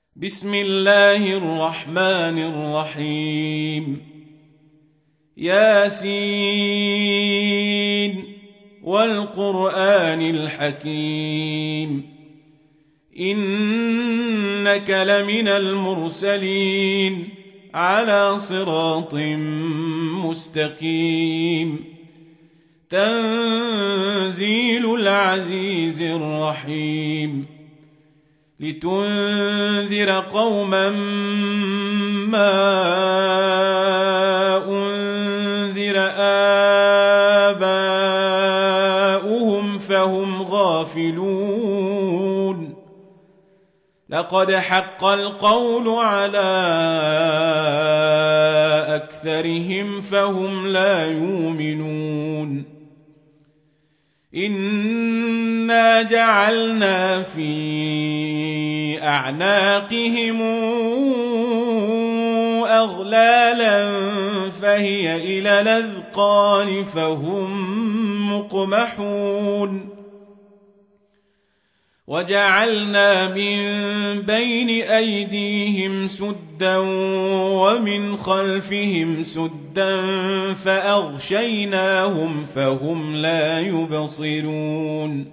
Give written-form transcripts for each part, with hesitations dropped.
بسم الله الرحمن الرحيم ياسين والقرآن الحكيم إنك لمن المرسلين على صراط مستقيم تنزيل العزيز الرحيم لتنذر قوما ما أنذر آباؤهم فهم غافلون لقد حق القول على أكثرهم فهم لا يؤمنون إنا جعلنا في أعناقهم أغلالا فهي إلى الأذقان فهم مقمحون وجعلنا من بين أيديهم سدا ومن خلفهم سدا فأغشيناهم فهم لا يبصرون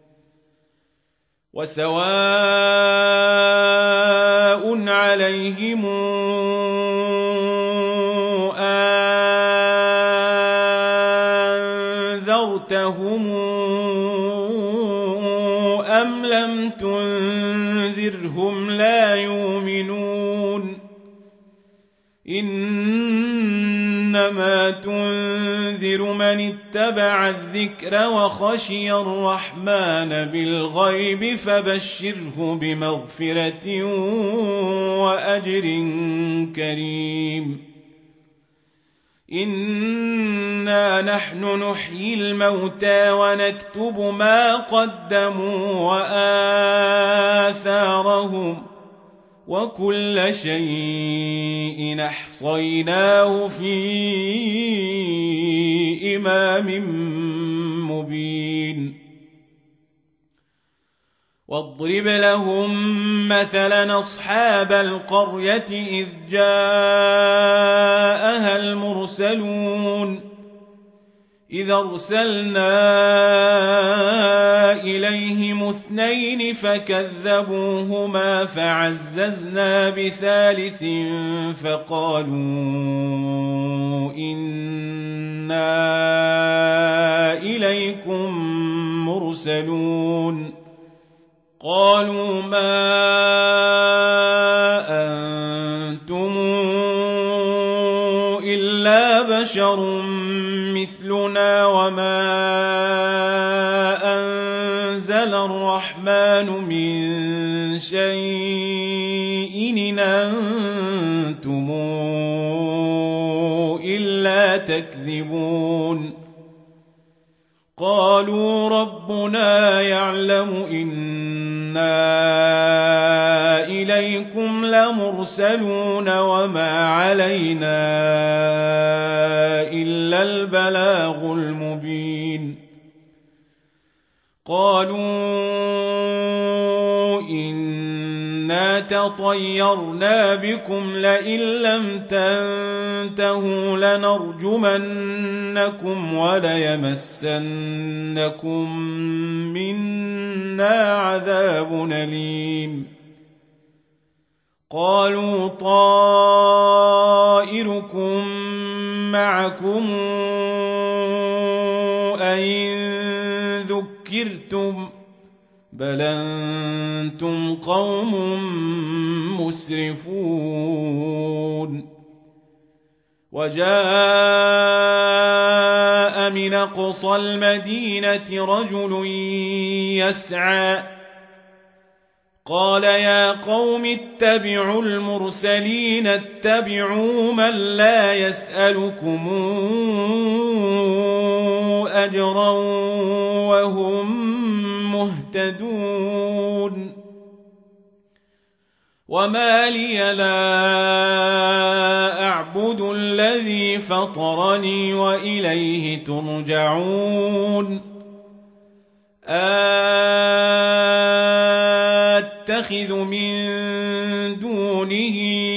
وسواء عليهم أنذرتهم أم لم تنذرهم لا يؤمنون إنما تنذر من اتبع الذكر وخشي الرحمن بالغيب فبشره بمغفرة وأجر كريم إنا نحن نحيي الموتى ونكتب ما قدموا وآثارهم وكل شيء أحصيناه في إمام مبين واضرب لهم مثلا أصحاب القرية إذ جاءها المرسلون إذ أرسلنا إليهم اثنين فكذبوهما فعززنا بثالث فقالوا إنا إليكم مرسلون قالوا ما أنتم إلا بشر مثلنا وما أنزل الرحمن من شيء إن أنتم إلا تكذبون قالوا ربنا يعلم إنا إليكم لمرسلون وما علينا إلا البلاغ المبين قالوا إنا تطيرنا بكم لئن لم تنتهوا لنرجمنكم وليمسنكم منا عذاب أليم قالوا طائركم معكم أئن ذكرتم بل أنتم قوم مسرفون وجاء من أقصى المدينة رجل يسعى قال يا قوم اتبعوا المرسلين اتبعوا من لا يسألكم أجرا وهم مهتدون وما لي لا أعبد الذي فطرني وإليه ترجعون نتخذ من دونه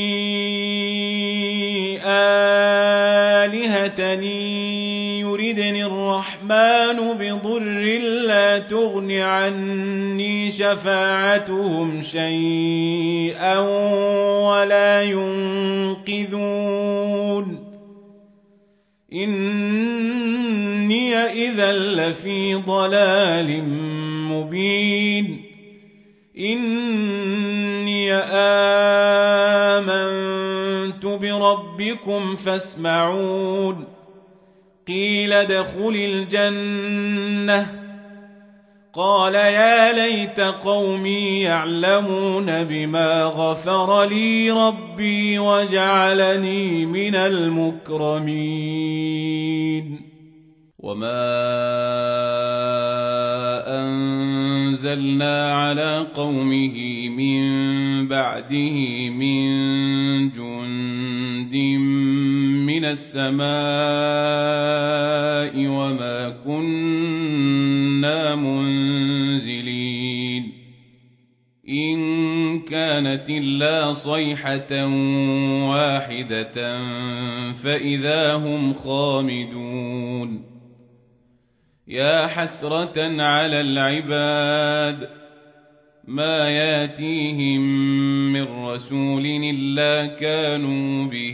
آلهة يردني الرحمن بضر لا تغن عني شفاعتهم شيئا ولا ينقذون إني إذا لفي ضلال مبين إني آمنت بربكم فاسمعون قيل ادخل الجنة قال يا ليت قومي يعلمون بما غفر لي ربي وجعلني من المكرمين وما أنزلنا على قومه من بعده من جند من السماء وما كنا منزلين إن كانت إلا صيحة واحدة فإذا هم خامدون يا حسرة على العباد ما ياتيهم من رسول إلا كانوا به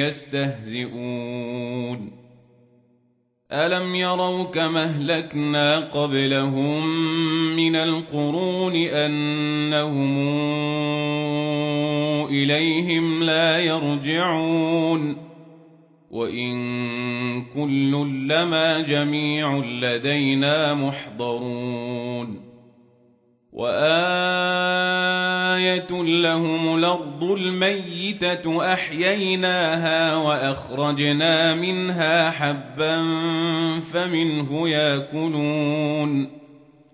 يستهزئون ألم يروا كما أهلكنا قبلهم من القرون أنهم إليهم لا يرجعون وإن كل لما جميع لدينا محضرون وآية لهم الأرض الميتة أحييناها وأخرجنا منها حبا فمنه يأكلون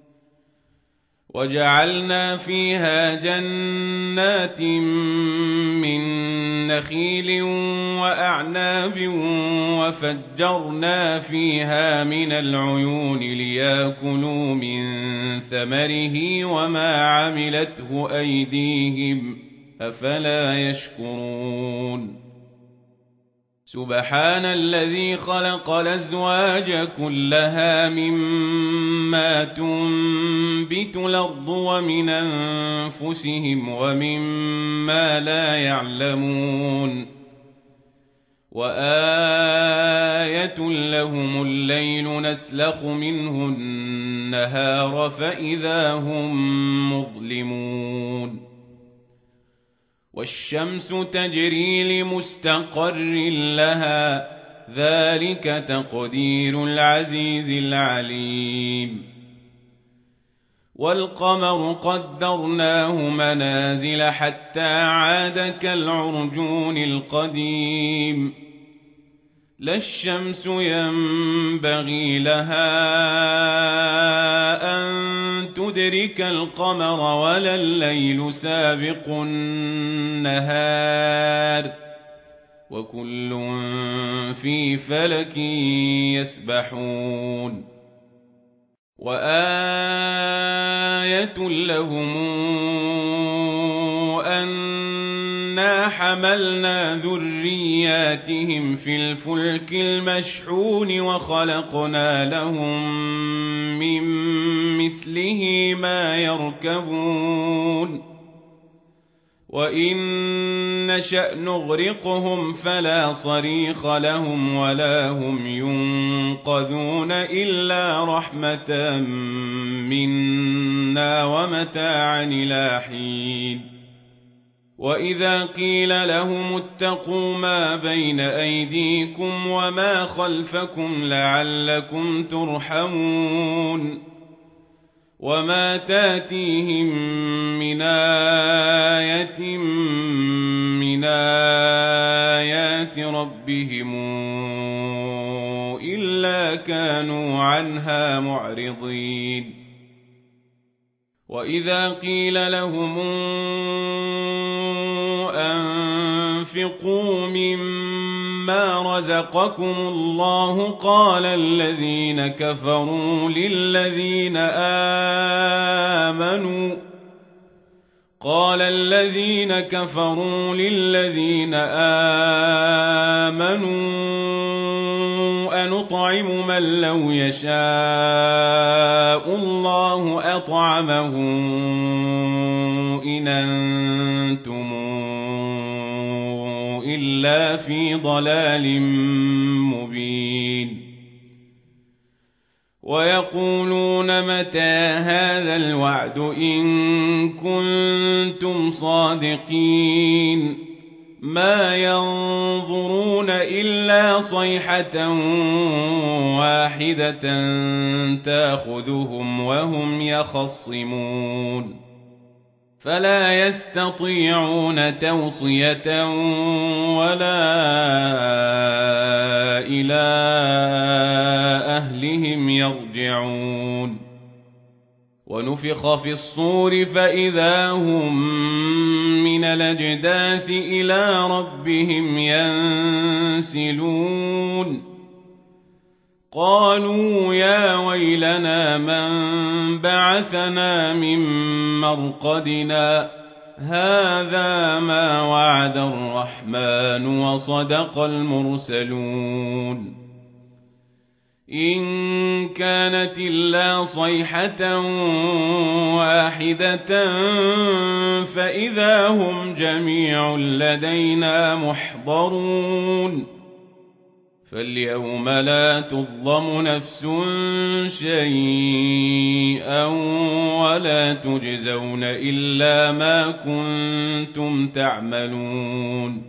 وجعلنا فيها جنات من نخيل وأعناب وفجرنا فيها من العيون ليأكلوا من ثمره وما عملته أيديهم أفلا يشكرون سبحان الذي خلق الأزواج كلها مما تنبت الأرض ومن أنفسهم ومما لا يعلمون وآية لهم الليل نسلخ منه النهار فإذا هم مظلمون والشمس تجري لمستقر لها ذلك تقدير العزيز العليم والقمر قدرناه منازل حتى عاد كالعرجون القديم لا الشمس ينبغي لها أن تدرك القمر ولا الليل سابق النهار وكل في فلك يسبحون وآية لهم أنا حملنا ذرياتهم في الفلك المشحون وخلقنا لهم من مثله ما يركبون وإن نشأ نغرقهم فلا صريخ لهم ولا هم ينقذون إلا رحمة منا ومتاعا إلى حين وإذا قيل لهم اتقوا ما بين أيديكم وما خلفكم لعلكم ترحمون وما تاتيهم من آية من آيات ربهم إلا كانوا عنها معرضين وإذا قيل لهم أنفقوا مما رزقكم الله قال الذين كفروا للذين آمنوا أنطعم من لو يشاء الله أطعمه إن أنتم إلا في ضلال مبين ويقولون متى هذا الوعد إن كنتم صادقين ما ينظرون إلا صيحة واحدة تأخذهم وهم يخصمون فلا يستطيعون توصية ولا إلى أهلهم يرجعون ونفخ في الصور فإذا هم من الأجداث إلى ربهم ينسلون قالوا يا ويلنا من بعثنا من مرقدنا هذا ما وعد الرحمن وصدق المرسلون إن كانت إلا صيحة واحدة فإذا هم جميع لدينا محضرون فاليوم لا تظلم نفس شيئا ولا تجزون إلا ما كنتم تعملون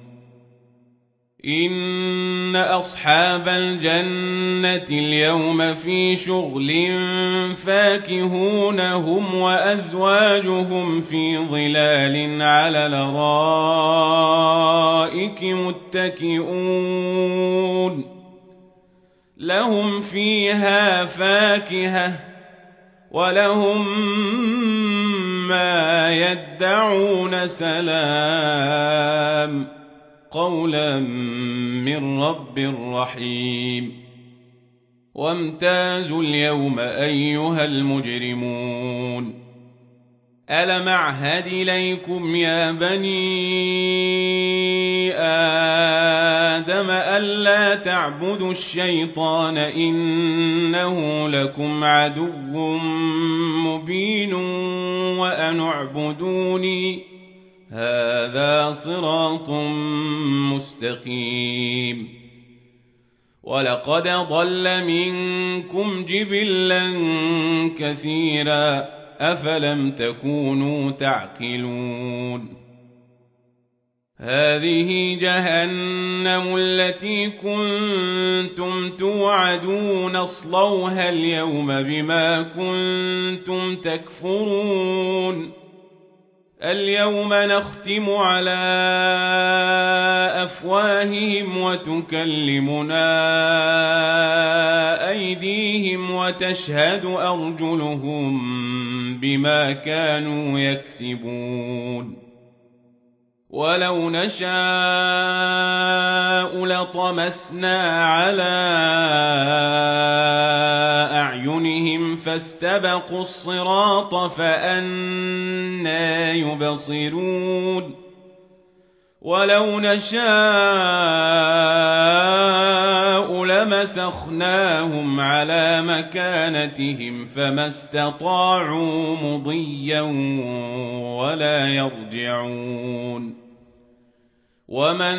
إن أصحاب الجنة اليوم في شغل فاكهون هم وأزواجهم في ظلال على الأرائك متكئون لهم فيها فاكهة ولهم ما يدعون سلام قولا من رب رحيم وامتازوا اليوم أيها المجرمون ألم أعهد إليكم يا بني آدم ألا تعبدوا الشيطان إنه لكم عدو مبين وأن اعبدوني هذا صراط مستقيم ولقد ضل منكم جبلا كثيرا أفلم تكونوا تعقلون هذه جهنم التي كنتم توعدون اصلوها اليوم بما كنتم تكفرون اليوم نختم على أفواههم وتكلمنا أيديهم وتشهد أرجلهم بما كانوا يكسبون ولو نشاء لطمسنا على أعينهم فاستبقوا الصراط فأنى يبصرون ولو نشاء لمسخناهم على مكانتهم فما استطاعوا مضيا ولا يرجعون ومن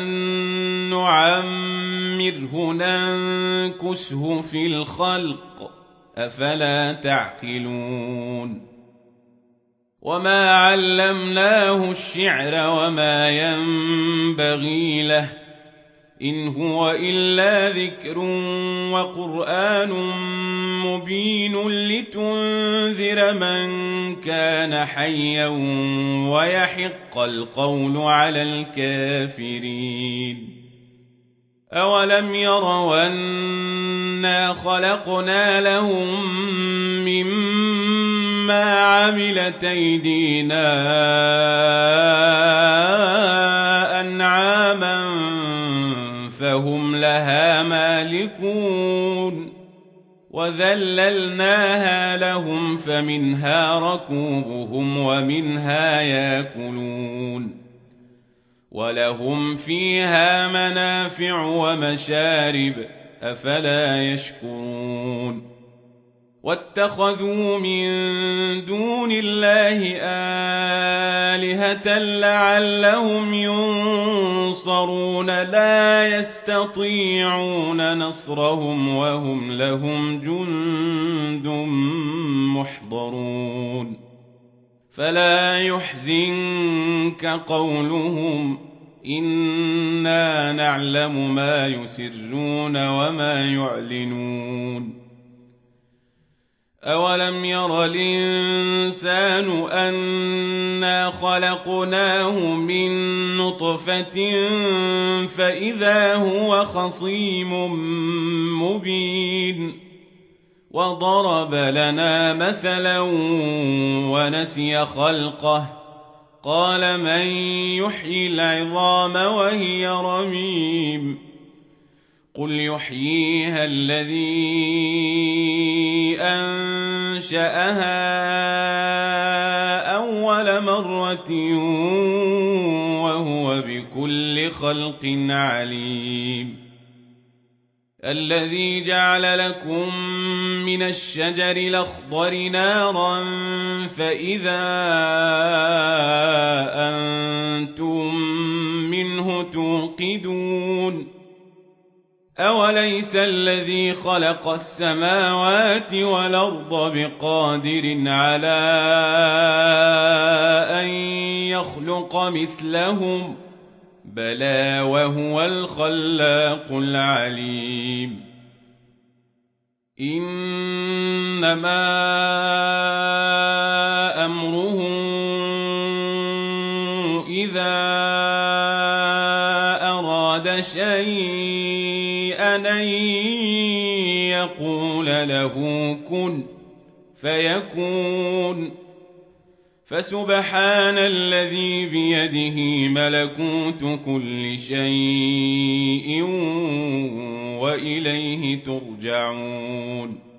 نعمره ننكسه في الخلق أفلا تعقلون وما علمناه الشعر وما ينبغي له إن هو إلا ذكر وقرآن مبين لتنذر من كان حيا ويحق القول على الكافرين أولم يروا أنا خلقنا لهم مما عملت أيدينا أنعاما فهم لها مالكون وذللناها لهم فمنها ركوبهم ومنها ياكلون ولهم فيها منافع ومشارب أفلا يشكرون واتخذوا من دون الله آلهة لعلهم ينصرون لا يستطيعون نصرهم وهم لهم جند محضرون فلا يحزنك قولهم إنا نعلم ما يسرون وما يعلنون أولم ير الإنسان أنا خلقناه من نطفة فإذا هو خصيم مبين وضرب لنا مثلا ونسي خلقه قال من يحيي العظام وهي رميم قل يحييها الذي أنشأها أول مرة وهو بكل خلق عليم الذي جعل لكم من الشجر الأخضر نارا فإذا أنتم منه توقدون أوليس الذي خلق السماوات والأرض بقادر على أن يخلق مثلهم بلى وهو الخلاق العليم إنما أمره إذا أراد شيئا أن يقول له كن فيكون فسبحان الذي بيده ملكوت كل شيء وإليه ترجعون